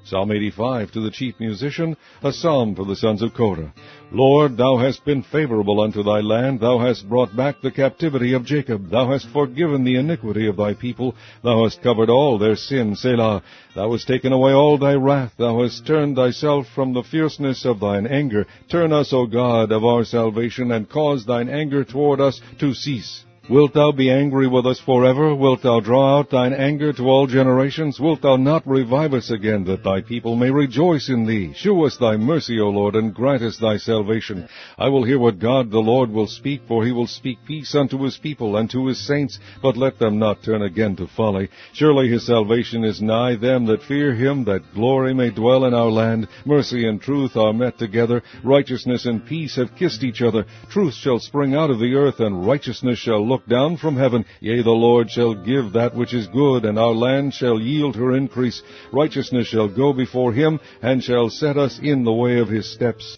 Psalm 85, to the chief musician, a psalm for the sons of Korah. Lord, thou hast been favorable unto thy land. Thou hast brought back the captivity of Jacob. Thou hast forgiven the iniquity of thy people. Thou hast covered all their sin, Selah. Thou hast taken away all thy wrath. Thou hast turned thyself from the fierceness of thine anger. Turn us, O God, of our salvation, and cause thine anger toward us to cease. Wilt thou be angry with us forever? Wilt thou draw out thine anger to all generations? Wilt thou not revive us again, that thy people may rejoice in thee? Shew us thy mercy, O Lord, and grant us thy salvation. I will hear what God the Lord will speak, for he will speak peace unto his people and to his saints, but let them not turn again to folly. Surely his salvation is nigh them that fear him, that glory may dwell in our land. Mercy and truth are met together. Righteousness and peace have kissed each other. Truth shall spring out of the earth, and righteousness shall look down from heaven. Yea, the Lord shall give that which is good, and our land shall yield her increase. Righteousness shall go before him, and shall set us in the way of his steps.